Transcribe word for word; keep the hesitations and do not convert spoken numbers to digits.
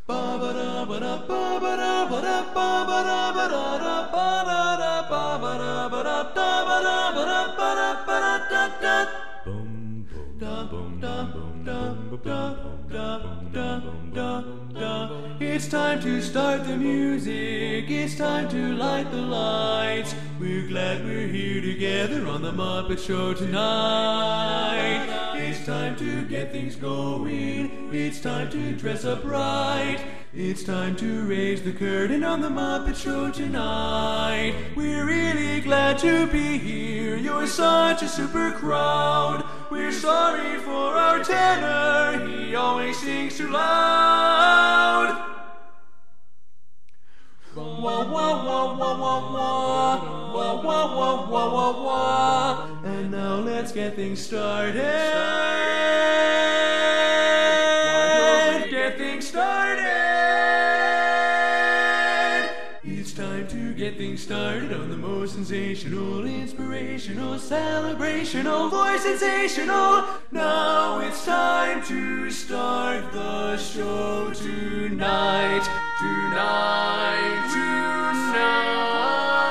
It's time to start the music, it's time to light the lights. We're glad we're here together on the Muppet Show tonight. It's time to get things going, it's time to dress up right. It's time to raise the curtain on the Muppet Show tonight. We're really glad to be here, you're such a super crowd. We're sorry for our tenor, he always sings too loud. Wah wah wah wah wah wah wah wah wah wah wah wah. And now let's get things started. Get things started. It's time to get things started on the most sensational, inspirational, celebrational, voice sensational. Now it's time to start the show tonight. Tonight, tonight.